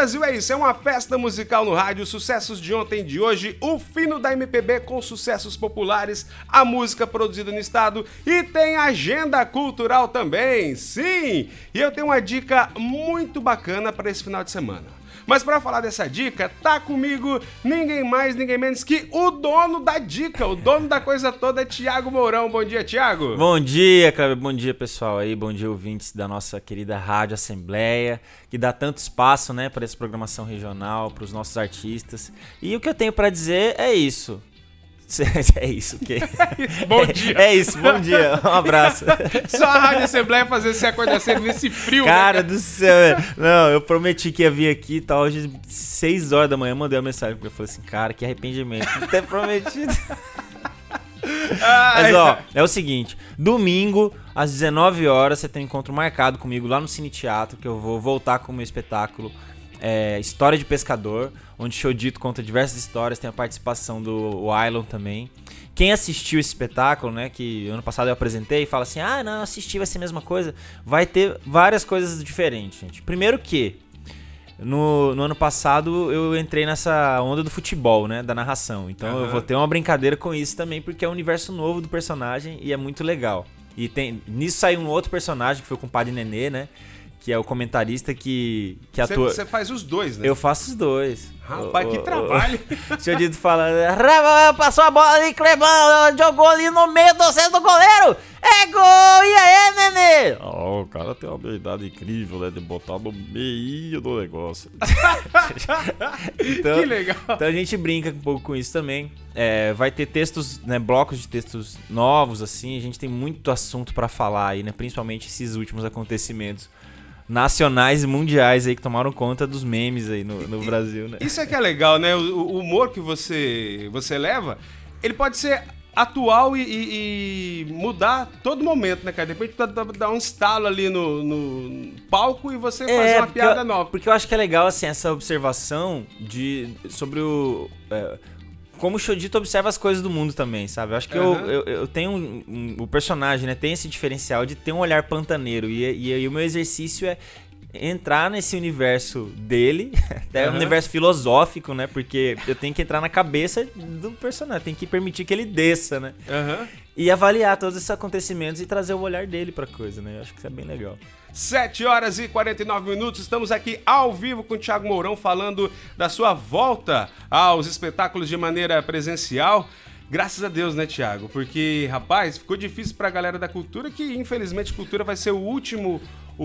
Brasil é isso, é uma festa musical no rádio, sucessos de ontem e de hoje, o fino da MPB com sucessos populares, a música produzida no estado e tem agenda cultural também, sim! E eu tenho uma dica muito bacana para esse final de semana. Mas para falar dessa dica, tá comigo ninguém mais, ninguém menos que o dono da dica, o dono da coisa toda, Thiago Mourão. Bom dia, Thiago. Bom dia, Cleber. Bom dia, pessoal aí. Bom dia, ouvintes da nossa querida Rádio Assembleia, que dá tanto espaço, né, para essa programação regional, para os nossos artistas. E o que eu tenho para dizer é isso. É isso, o quê? Bom dia. É isso, bom dia. Um abraço. Só a Rádio Assembleia fazer você acordar cedo nesse frio, cara, né? do céu. Não, eu prometi que ia vir aqui e tal. Hoje, 6 horas da manhã, mandei uma mensagem. Porque eu falei assim, cara, que arrependimento. Não ter prometido. Mas, ó, é o seguinte. Domingo, às 19 horas, você tem um encontro marcado comigo lá no Cine Teatro, que eu vou voltar com o meu espetáculo História de Pescador, onde o Xodito conta diversas histórias, tem a participação do Wailon também. Quem assistiu esse espetáculo, né, que ano passado eu apresentei, fala assim, não, assisti, vai ser a mesma coisa, vai ter várias coisas diferentes, gente. Primeiro que, no ano passado eu entrei nessa onda do futebol, né, da narração, então eu vou ter uma brincadeira com isso também, porque é um universo novo do personagem e é muito legal. E nisso saiu um outro personagem, que foi o compadre Nenê, né, que é o comentarista que atua... Você faz os dois, né? Eu faço os dois. Rapaz, que trabalho. O Xodito fala, passou a bola ali, Clebão, jogou ali no meio do centro do goleiro. É gol, e aí, Nenê? O cara tem uma habilidade incrível, né, de botar no meio do negócio. Então, que legal. Então a gente brinca um pouco com isso também. Vai ter textos, né, blocos de textos novos, assim. A gente tem muito assunto pra falar aí, né, principalmente esses últimos acontecimentos nacionais e mundiais aí que tomaram conta dos memes aí no Brasil, né? Isso é que é legal, né? O humor que você leva, ele pode ser atual e mudar todo momento, né, cara? De repente dá um estalo ali no palco e você faz uma piada nova. Porque eu acho que é legal, assim, essa observação sobre como o Xodito observa as coisas do mundo também, sabe? Eu acho que eu tenho o personagem, né? Tem esse diferencial de ter um olhar pantaneiro. E o meu exercício é entrar nesse universo dele, um universo filosófico, né? Porque eu tenho que entrar na cabeça do personagem, tenho que permitir que ele desça, né? E avaliar todos esses acontecimentos e trazer o olhar dele pra coisa, né? Eu acho que isso é bem legal. 7 horas e 49 minutos, estamos aqui ao vivo com o Thiago Mourão falando da sua volta aos espetáculos de maneira presencial. Graças a Deus, né, Thiago? Porque, rapaz, ficou difícil pra galera da cultura, que infelizmente cultura vai ser o último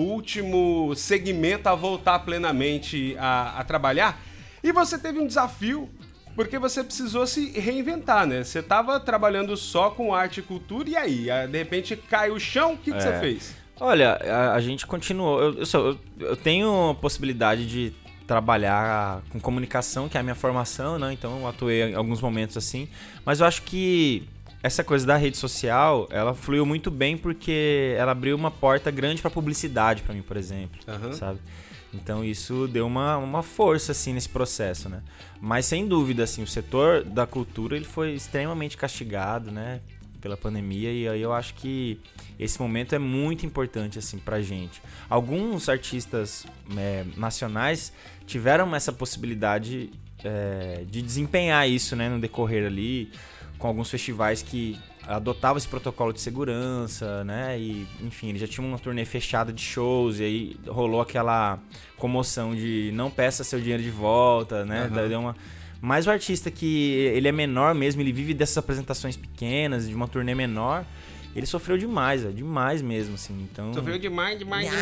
segmento a voltar plenamente a trabalhar. E você teve um desafio, porque você precisou se reinventar, né? Você tava trabalhando só com arte e cultura, e aí? De repente cai o chão, o que você fez? Olha, a gente continuou. Eu tenho a possibilidade de trabalhar com comunicação, que é a minha formação, né? Então eu atuei em alguns momentos assim. Mas eu acho que essa coisa da rede social, ela fluiu muito bem porque ela abriu uma porta grande para publicidade para mim, por exemplo, sabe? Então isso deu uma força assim nesse processo, né? Mas sem dúvida, assim, o setor da cultura ele foi extremamente castigado, né? Pela pandemia, e aí eu acho que esse momento é muito importante assim pra gente. Alguns artistas nacionais tiveram essa possibilidade de desempenhar isso, né, no decorrer ali, com alguns festivais que adotavam esse protocolo de segurança, né, e enfim, eles já tinham uma turnê fechada de shows, e aí rolou aquela comoção de não peça seu dinheiro de volta, né, deu uma... Mas o artista que ele é menor mesmo, ele vive dessas apresentações pequenas, de uma turnê menor, ele sofreu demais, demais mesmo, assim, então... Sofreu demais.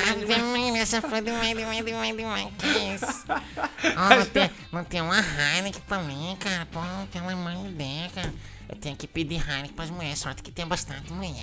Sofreu demais, que isso? Não tem uma Heineken pra mim, cara, pô, pelo amor de Deus, cara. Eu tenho que pedir Heineken pras mulheres, sorte que tem bastante mulher.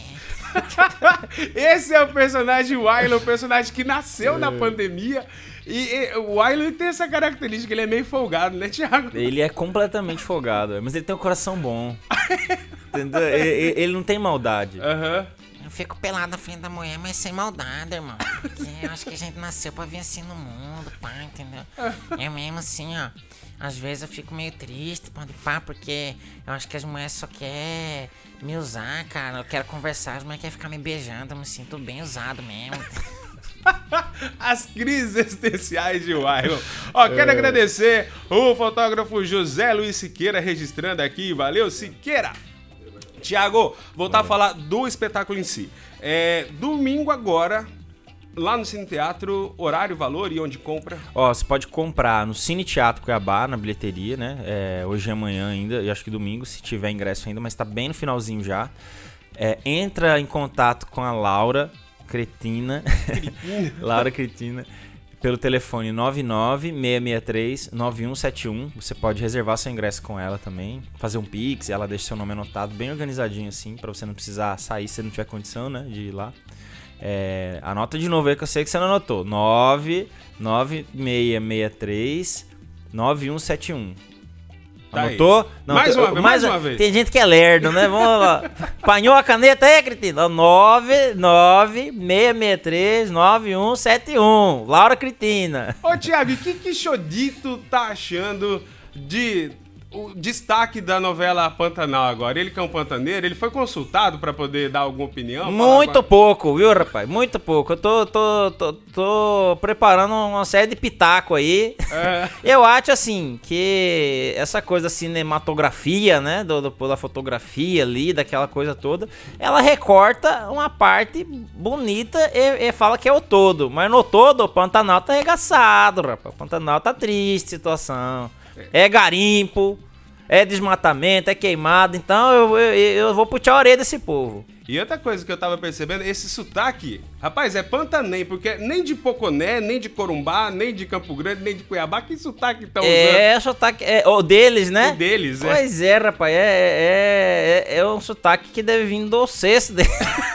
Esse é o personagem Wailon, o personagem que nasceu na pandemia. E o Wailon tem essa característica, ele é meio folgado, né, Thiago? Ele é completamente folgado, mas ele tem um coração bom. Entendeu? Ele não tem maldade. Eu fico pelado na frente da mulher, mas sem maldade, irmão. Porque eu acho que a gente nasceu pra vir assim no mundo, pá, entendeu? É mesmo assim, ó. Às vezes eu fico meio triste, pá, porque eu acho que as mulheres só querem me usar, cara. Eu quero conversar, as mulheres querem ficar me beijando, eu me sinto bem usado mesmo. As crises existenciais de Wailon. Ó, quero agradecer o fotógrafo José Luiz Siqueira registrando aqui. Valeu, Siqueira. Tiago, voltar a falar do espetáculo em si. Domingo agora, lá no Cine Teatro, horário, valor e onde compra? Ó, você pode comprar no Cine Teatro Cuiabá, na bilheteria, né? Hoje e amanhã ainda, e acho que domingo, se tiver ingresso ainda, mas tá bem no finalzinho já. Entra em contato com a Laura Cretina. Laura Cretina. Pelo telefone 99-663-9171. Você pode reservar seu ingresso com ela também. Fazer um Pix, ela deixa seu nome anotado, bem organizadinho assim, pra você não precisar sair se não tiver condição, né, de ir lá. Anota de novo aí que eu sei que você não anotou. 99-663-9171. Tá anotou? Não, mais uma vez. Tem gente que é lerdo, né? Vamos lá. Apanhou a caneta aí, Cretina? 99-663-9171. Laura Cretina. Ô, Thiago, e o que Xodito tá achando de o destaque da novela Pantanal agora? Ele que é um pantaneiro, ele foi consultado pra poder dar alguma opinião? Muito pouco, viu, rapaz? Muito pouco. Eu tô preparando uma série de pitaco aí. Eu acho, assim, que essa coisa da cinematografia, né, da fotografia ali, daquela coisa toda, ela recorta uma parte bonita e fala que é o todo. Mas no todo, o Pantanal tá arregaçado, rapaz. O Pantanal tá triste, situação. É garimpo, é desmatamento, é queimado. Então eu vou puxar a orelha desse povo. E outra coisa que eu tava percebendo, esse sotaque, rapaz, é pantaném, porque nem de Poconé, nem de Corumbá, nem de Campo Grande, nem de Cuiabá, que sotaque estão usando? Sotaque, o deles, né? O deles, Pois é, rapaz, é um sotaque que deve vir do cesto dele.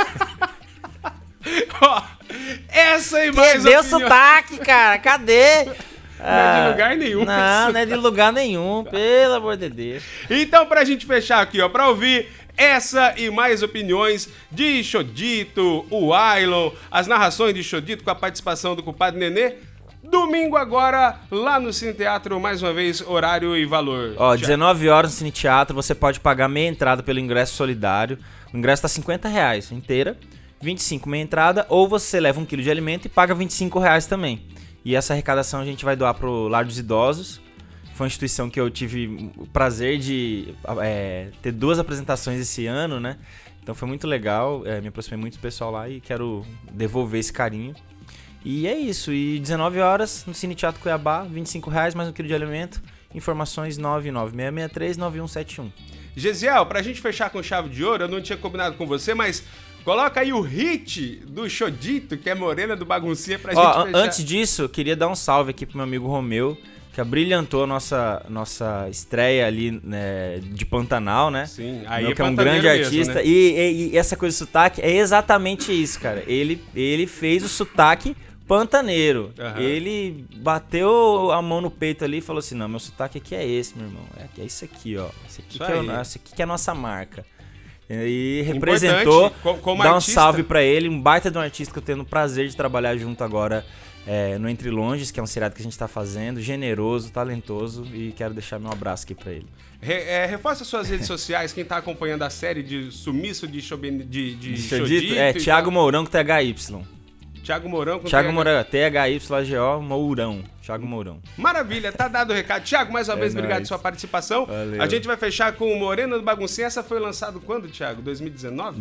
Ó, essa aí mais Cadê o sotaque, cara? Cadê? Não é de lugar nenhum. Não é de lugar nenhum, pelo amor de Deus. Então, pra gente fechar aqui, ó, pra ouvir essa e mais opiniões de Xodito, o Wailon, as narrações de Xodito com a participação do compadre Nenê, domingo agora, lá no Cine Teatro, mais uma vez, horário e valor. Ó, 19 horas no Cine Teatro, você pode pagar meia entrada pelo ingresso solidário. O ingresso tá R$50 inteira, 25 meia entrada, ou você leva 1 quilo de alimento e paga R$25 também. E essa arrecadação a gente vai doar pro Lar dos Idosos. Foi uma instituição que eu tive o prazer de ter 2 apresentações esse ano, né? Então foi muito legal, me aproximei muito do pessoal lá e quero devolver esse carinho. E é isso, e 19 horas no Cine Teatro Cuiabá, R$25 mais 1 quilo de alimento. Informações 99663-9171. Gesiel, pra gente fechar com chave de ouro, eu não tinha combinado com você, mas coloca aí o hit do Xodito, que é Morena do Baguncinha, pra gente fechar. Antes disso, eu queria dar um salve aqui pro meu amigo Romeu, que abrilhantou a nossa estreia ali, né, de Pantanal, né? Sim, aí que é um grande artista. Mesmo, né? E essa coisa de sotaque é exatamente isso, cara. Ele fez o sotaque pantaneiro. Uhum. Ele bateu a mão no peito ali e falou assim, não, meu sotaque aqui é esse, meu irmão. É isso aqui, ó. Esse aqui que é a nossa marca. E representou, como dá um artista. salve pra ele, um baita de um artista que eu tenho o prazer de trabalhar junto agora no Entre Longes, que é um seriado que a gente tá fazendo, generoso, talentoso, e quero deixar meu abraço aqui pra ele. Reforça suas redes sociais, quem tá acompanhando a série de Sumiço de Xodito. Thiago Mourão com THY. Thiago Mourão com Thiago Mourão, THYGO Mourão. Thiago Mourão. Maravilha, tá dado o recado. Thiago, mais uma vez, obrigado pela sua participação. Valeu. A gente vai fechar com o Morena do Baguncinha. Essa foi lançada quando, Thiago? 2019?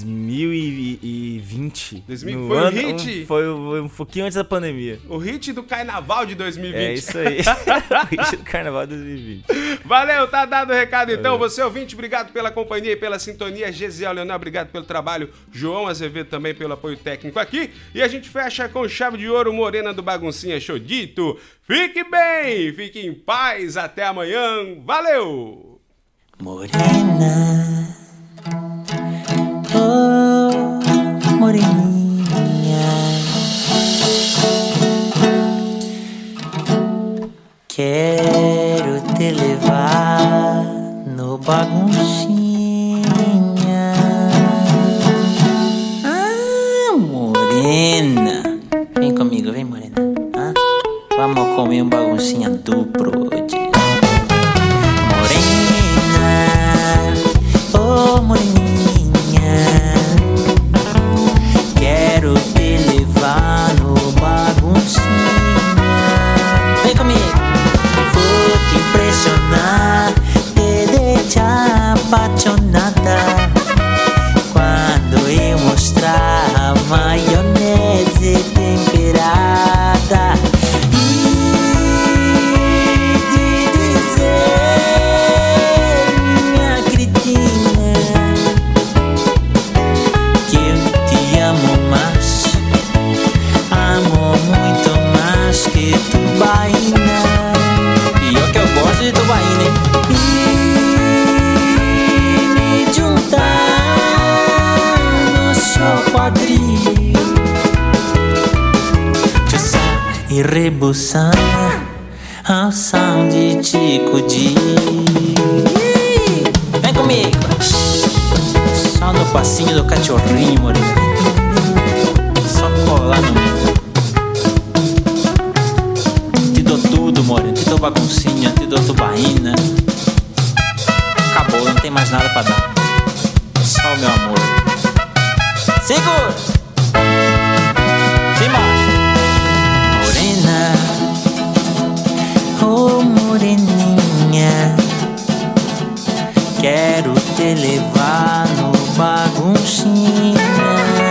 2020. Foi o hit? Foi um pouquinho antes da pandemia. O hit do Carnaval de 2020. É isso aí. O hit do Carnaval de 2020. Valeu, tá dado o recado então. Você ouvinte, obrigado pela companhia e pela sintonia. Gesiel Leonel, obrigado pelo trabalho. João Azevedo também pelo apoio técnico aqui. E a gente fecha com chave de ouro, Morena do Baguncinha, Xodito. Fique bem, fique em paz, até amanhã, valeu! Morena, oh, moreninha, quero te levar no baguncinha. Ah, morena, vem comigo, vem morena. Vamos comer um baguncinha duplo hoje. Morena, oh moreninha, quero te levar no baguncinha. apaixonada quando eu mostrar a maionese temperada. E de dizer, minha cretina, que eu te amo mais, amo muito mais que tubaína. Pior que eu gosto de tubaína, hein? Quadril, e rebuçar ao som de Tico de. Vem comigo, só no passinho do cachorrinho, morena. Só colar no meio. Te dou tudo, morena. Te dou baguncinha, te dou tubaína. Acabou, não tem mais nada pra dar. Só o meu amor. Segura! Simbora! Morena, oh moreninha, quero te levar no baguncinha.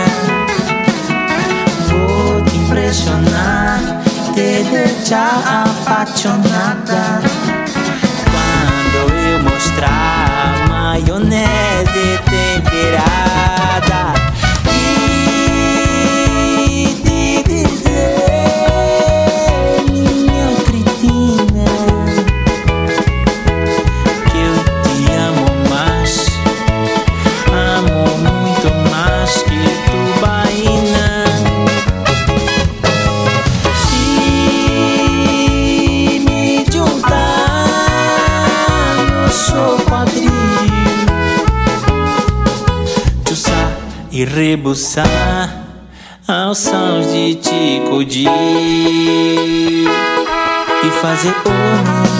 Vou te impressionar, te deixar apaixonada quando eu mostrar a maionese temperada. E rebuçar aos sons de Tico de. E fazer o